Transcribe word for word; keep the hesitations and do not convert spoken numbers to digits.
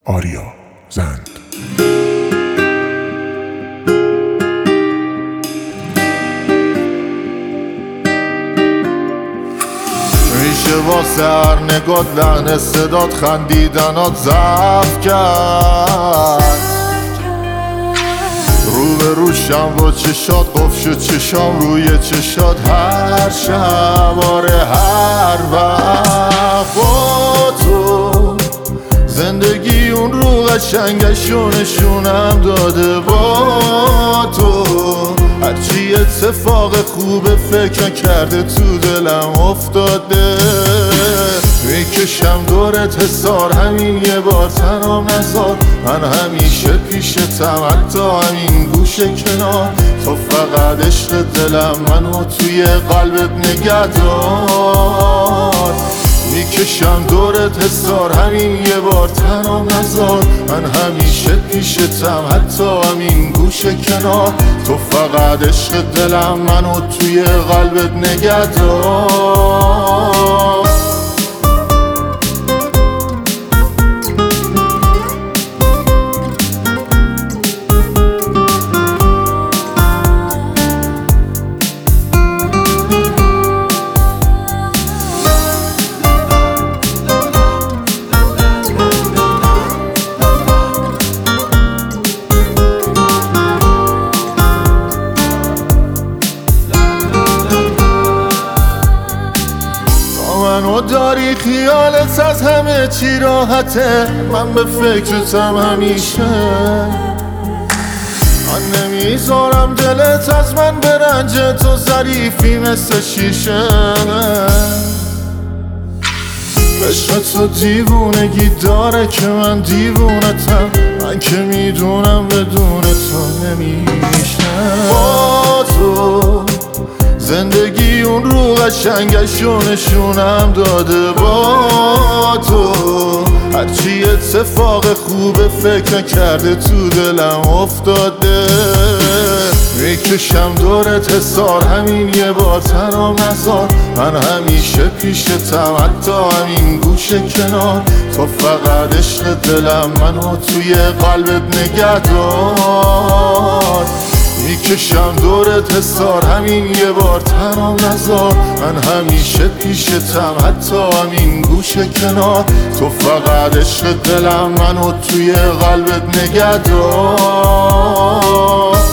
آریا زند. میشه واسه هر نگات لحن صدات خندیدنات ضعف کرد. رو به روشم با چشات قفل چشام روی چشات هر شب آره هر وقت با تو زندگی اون رو قشنگشو نشونم داده. با تو هرچی اتفاق خوبه فکر کرده تو دلم افتاده. میکشم دورت حسار همین یه بار تنام نزار. من همیشه پیشتم حتی همین گوشه کنار. تو فقط عشق دلم منو توی قلبت نگه دار. میکشم دورت حسار همین یه بار تنام نزار. من همیشه پیشتم حتی همین گوشه کنار. تو فقط عشق دلم منو توی قلبت نگه دار. منو داری خیالت از همه چی راحته. من به فکرتم همیشه. من نمیذارم دلت از من برنجه. تو ظریفی مثل شیشه. عشق تو دیوونگی داره که من دیوونتم. من که میدونم بدون تو نمیشه. با تو زندگی اون رو قشنگشو نشونم داده. با تو هرچی اتفاق خوبه فکر کرده تو دلم افتاده. میکشم دورت حسار همین یه بار تنام نزار. من همیشه پیشتم حتی همین گوشه کنار. تو فقط عشق دلم منو توی قلبت نگه دار. میکشم دورت حسار همین یه بار تنام نزار. من همیشه پیشتم حتی همین گوشه کنار. تو فقط عشق دلم منو توی قلبت نگه دار.